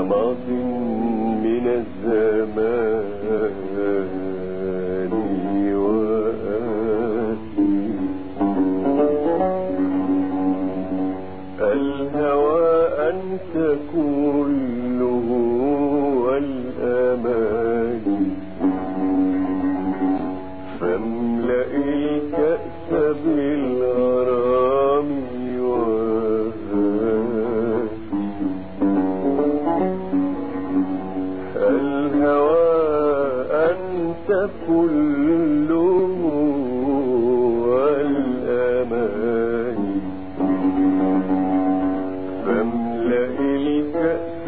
كماض من الزمان وآتي. الهوى أنت كله والأماني، فاملأ الكأس بالغرام وهاتي. الهوى أنت كله والأماني، فاملأ الكأس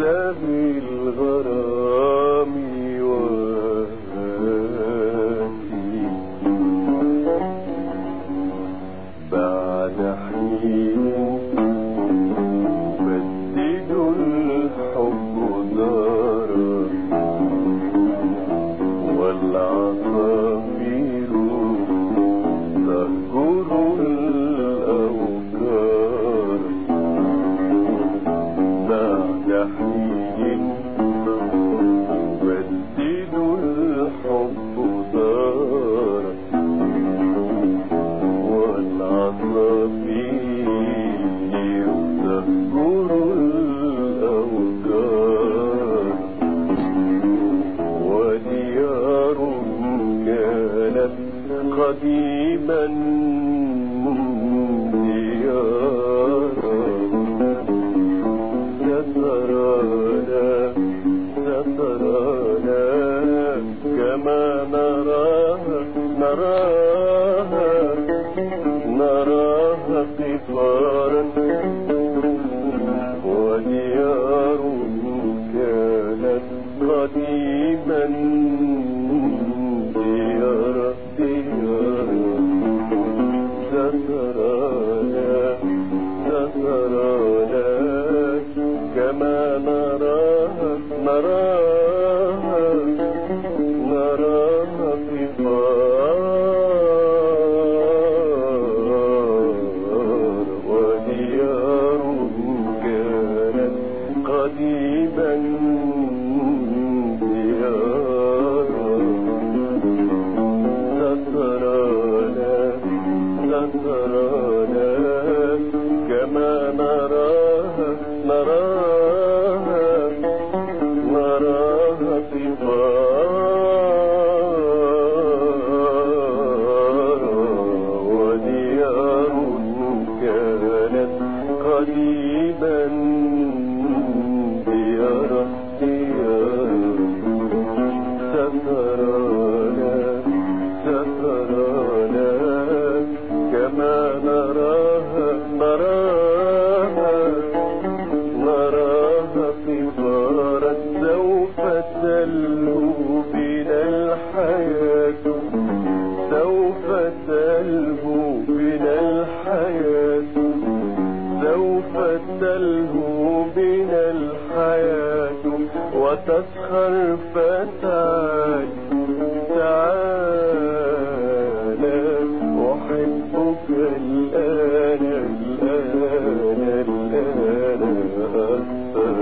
بالغرام وهاتي. بعد حين بدد الحب دارا، والعصافير تهجر الأوكار. بعد حين بدد الحب دارا، والعصافير تهجر الأوكار. وديار كانت قديما ديارا، سترانا كما نراها قفارا. وديار كانت قديما ديارا، سترانا كما نراها قفار. وديار كانت قديما ديارا، سترانا كما نراها قفار. وديار كانت قديما ديارا، سترانا كما نراها قفارا. سوف تلهو بنا الحياة، سوف تلهو بنا الحياة، سوف تلهو بنا الحياة. وتسخر فتعال أحبك الآن أكثر.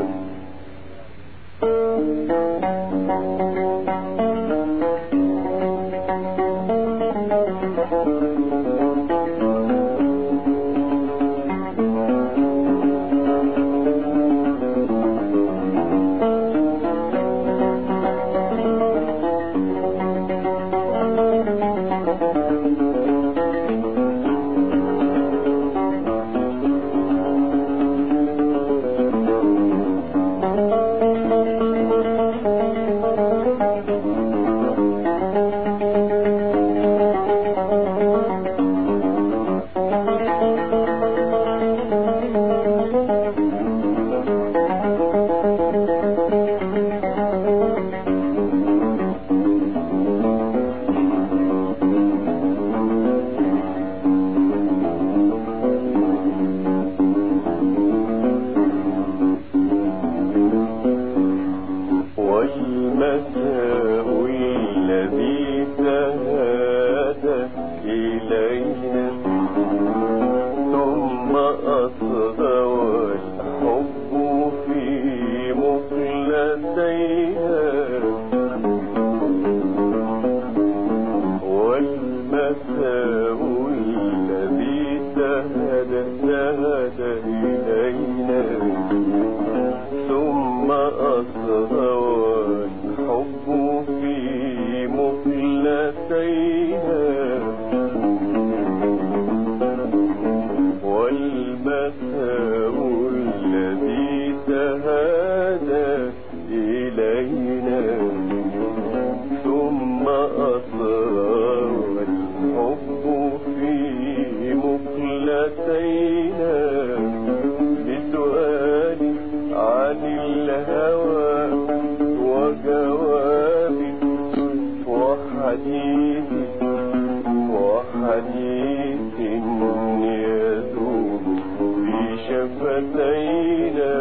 شفتينا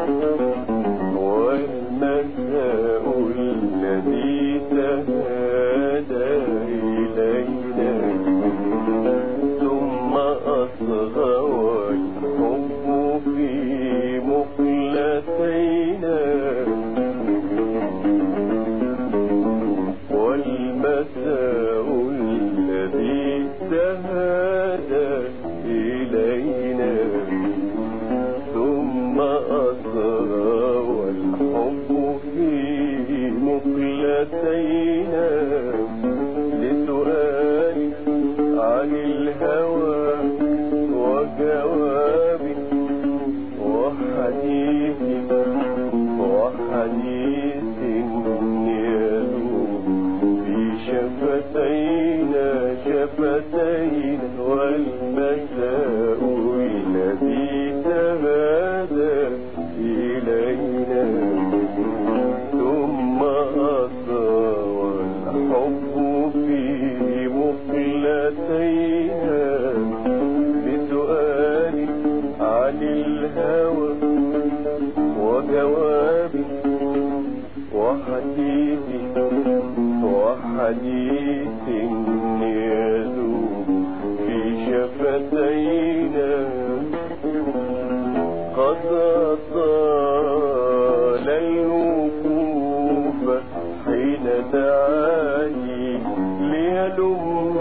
والمساء الذي تهادى إلينا ثم أصغى والحب في مقلتينا والمساء الذي تهادى إلينا ثم أصغى والحب في مقلتينا لسؤالي عن الهوى وجوابي وحديثي يدوب في شفتينا والمساء الذي تهادى إلينا ثم أصغى والحب في مقلتينا بسؤالي عن الهوى وجوابي وحديثي يدوب في شفتينا قد طال الوقوف حين دعاني ليلم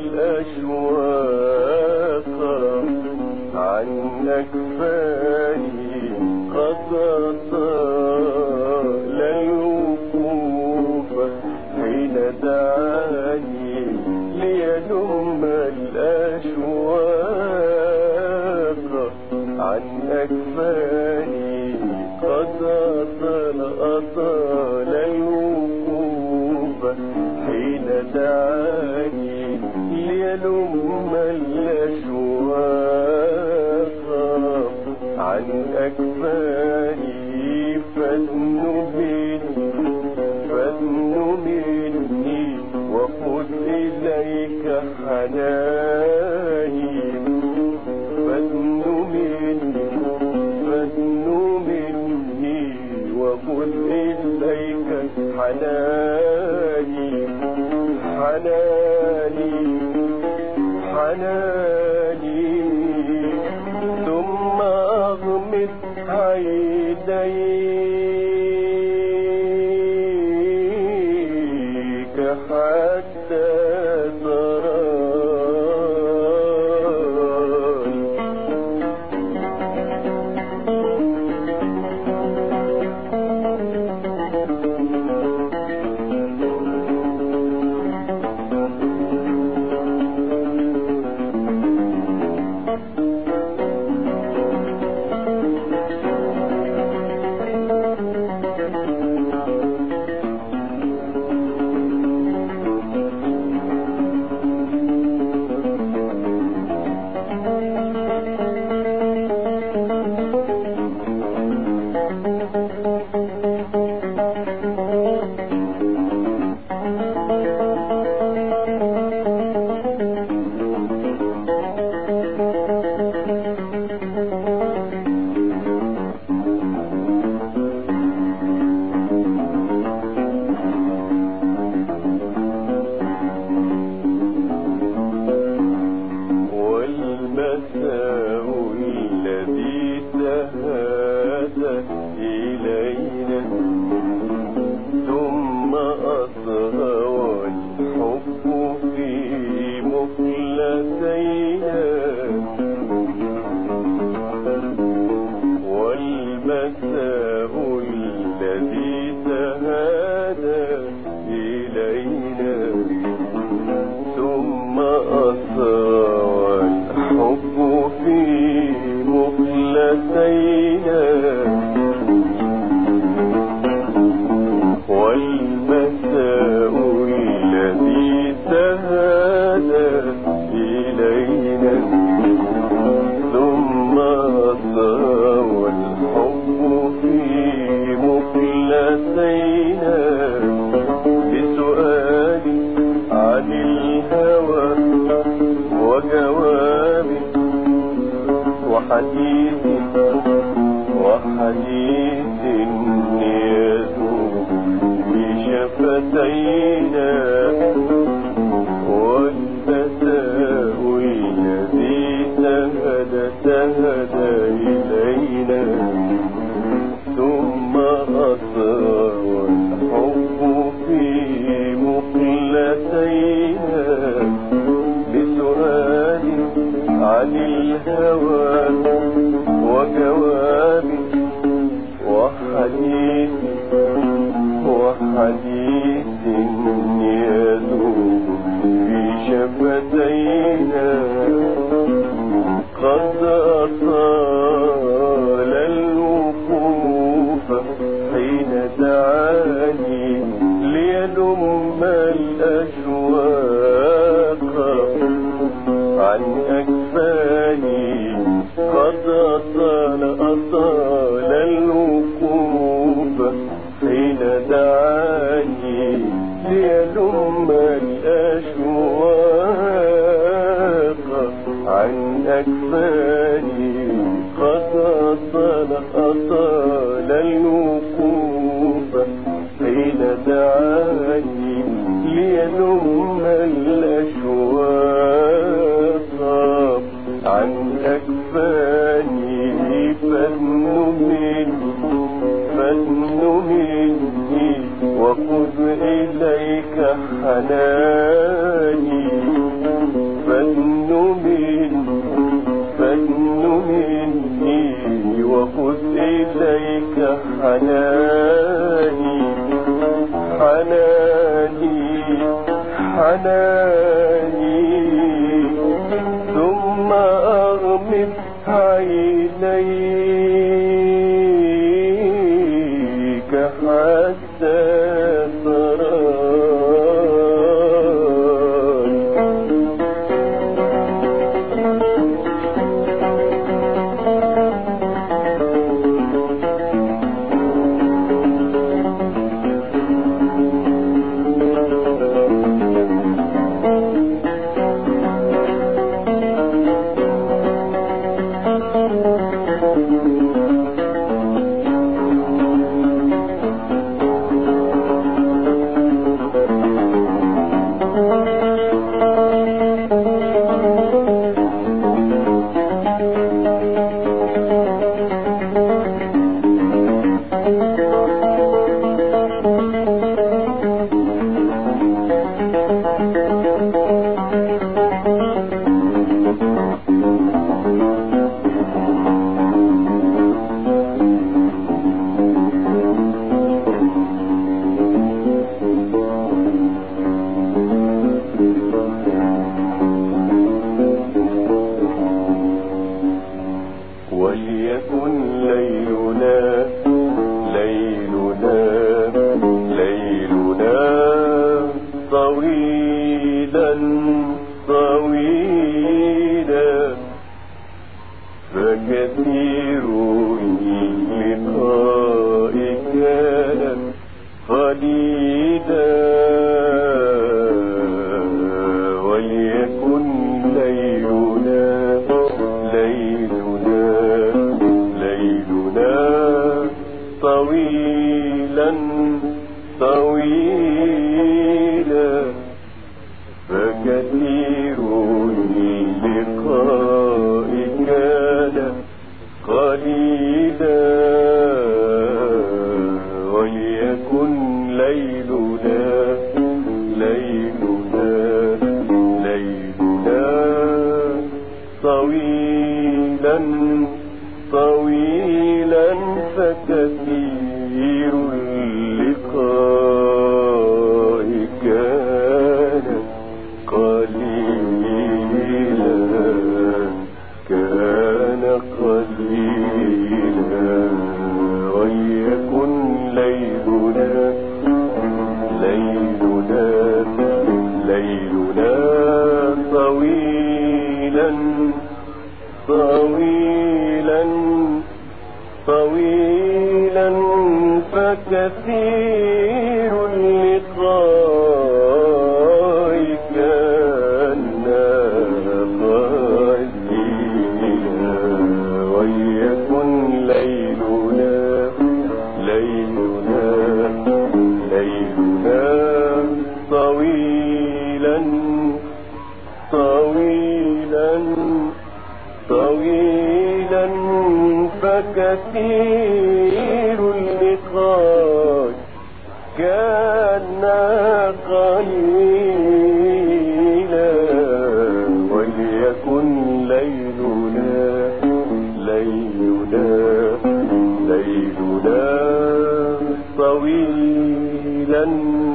الأشواق عن أكفاني قد طال الوقوف حين دعاني ليلم الأشواق عن أكفاني قد أطال الوقوف حين دعاني ليلم الأشواق عن أكفاني فادن مني وخذ إليك حناني فادن مني وخذ إليك حناني ثم أغمض عينيك حتى ثم أصغى والحب في وحديث يذوب بشفتينا والتساؤل الذي تهدى إلينا ثم أطرى والحب في مقلتينا بسؤال عن الهوى وجواب وحديث يذوب في شفتينا قد أطال الوقوف حين دعاني ليلم الأشواق عن أكفاني قد أطال الوقوف حين دعاني ليلم الأشواق عن أكفاني قد أطال الوقوف حين دعاني ليلم الأشواق عن أكفاني فادن مني وخذ إليك حناني فادن مني وخذ إليك حناني ثم أغمض عينيك حتى وليكن ليلنا طويلا فكثير اللقاء كان قليلا وليكن ليلنا طويلا فكثير اللقاء كان قليلا وليكن ليلنا طويلا فكثير اللقاء كان قليلا وليكن ليلنا طويلا فكثير اللقاء كان قليلا وليكن ليلنا اللقاء كان قليلا وليكن ليلنا طويلا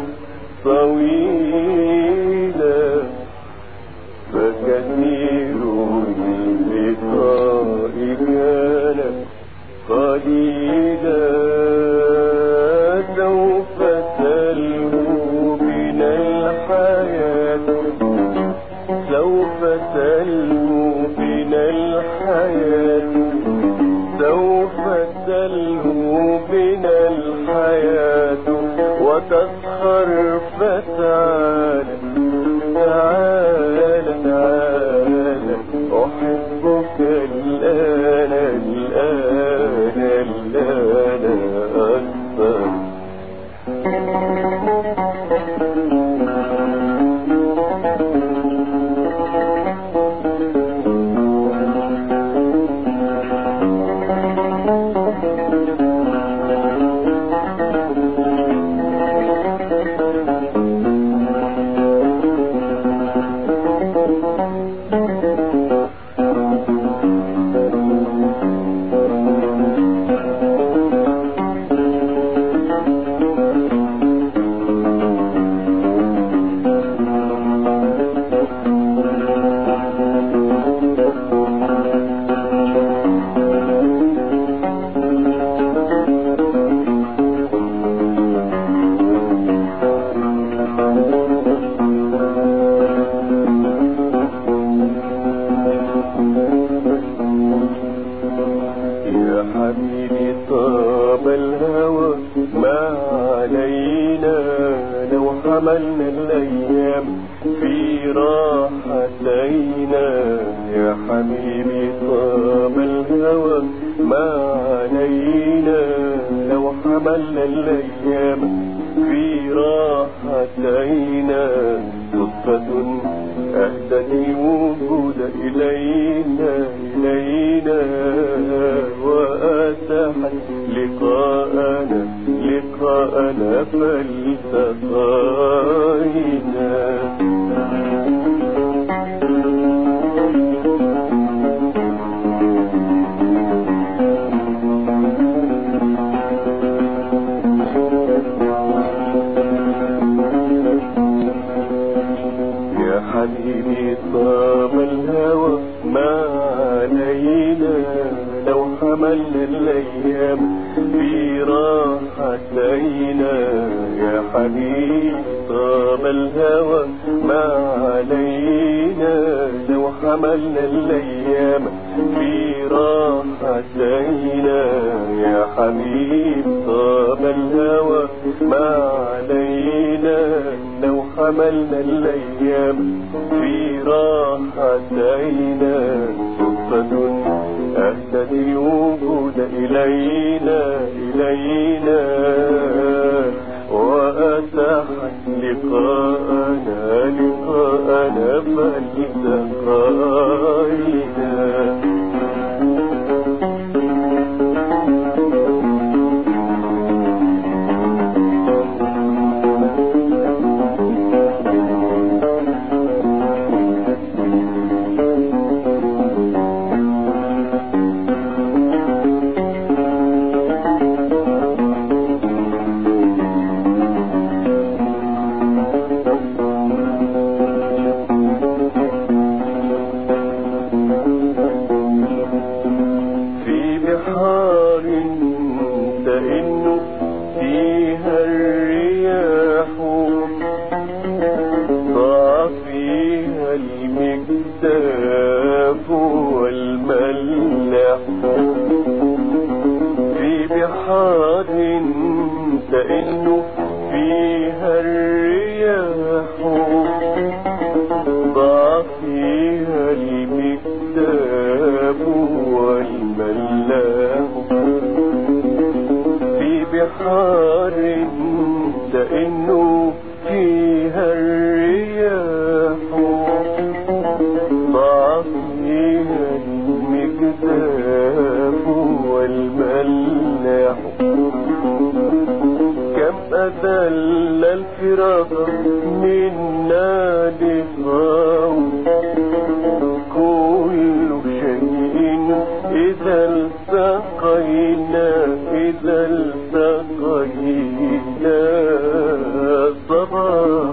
فكثير اللقاء كان قليلا سوف تلهو بنا الحياة سوف تلهو بنا الحياة وتسخر فتعالى تعالى أحبك الآن أكثر حبيبي طاب الهوى ما علينا لو حملنا الأيام في راحتينا يا حبيبي طاب الهوى ما علينا لو حملنا الأيام في راحتينا صدفة أهدت الوجود إلينا وأتاحت لقاءنا فالتقينا حبيبي طاب الهوى ما علينا لو حملنا الأيام في راحتينا يا حبيبي طاب الهوى ما علينا لو حملنا الأيام في راحتينا يا حبيبي طاب الهوى ما علينا لو حملنا الأيام في راحتينا صدفة أهدت الوجود إلينا وأتاحت لقاءنا فالتقينا بحار تئن فيها الرياح ضاع فيها المكتاف والملاح في بحار تئن فيها الرياح ضاع فيها المكتاف والملاح في بحار تئن فيها الرياح ضاع فيها المكتاف والملاح رضى منا لقاه كل شيء إذا التقينا صباح.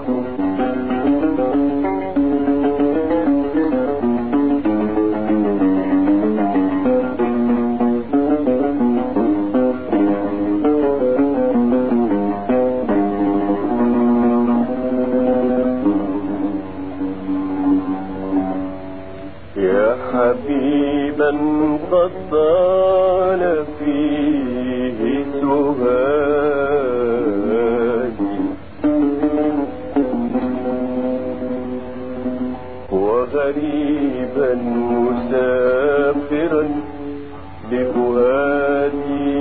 يا حبيبا قد طال فيه سهادي وغريبا مسافرا بفؤادي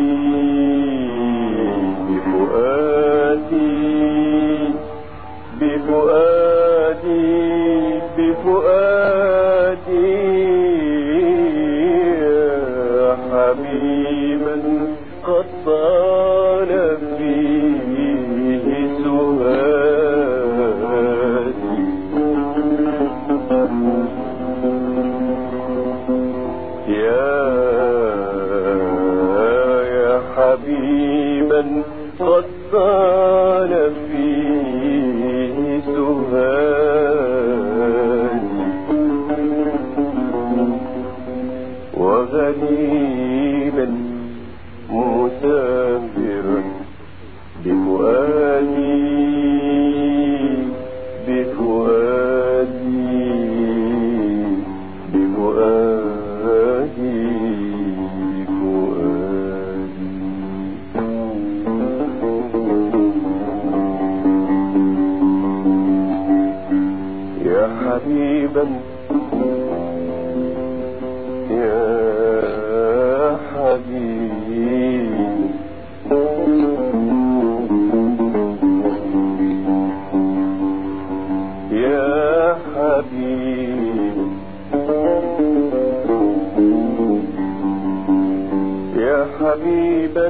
يا حبيبا قد طال فيه سهادي يا حبيبا قد طال فيه سهادي وغريبا مسافرا يا حبيبا يا حبيبا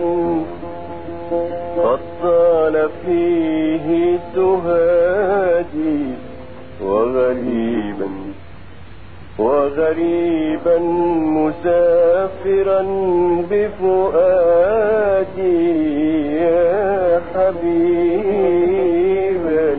قد طال فيه سهادي وغريبا مسافرا بفؤادي يا حبيبا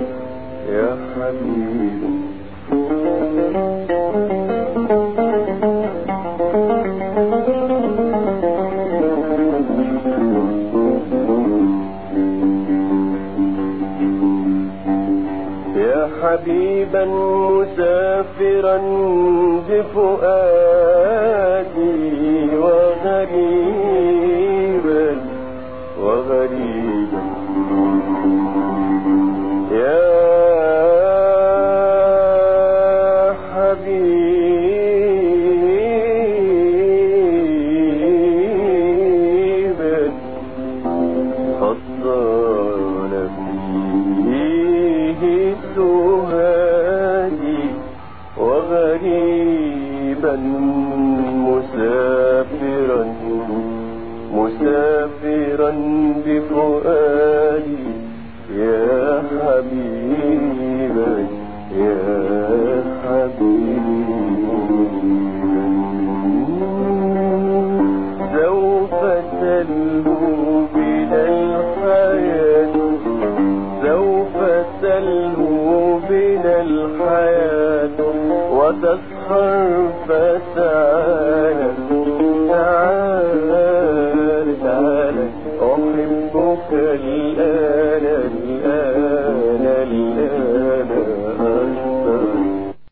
يا حبيبا مسافرا بفؤادي وغريبا يا حبيبا قد طال فيه سهادي وغريبا مسافرا بفؤادي يا حبيبا سوف تلهو بنا الحياة وتسخر فتعالى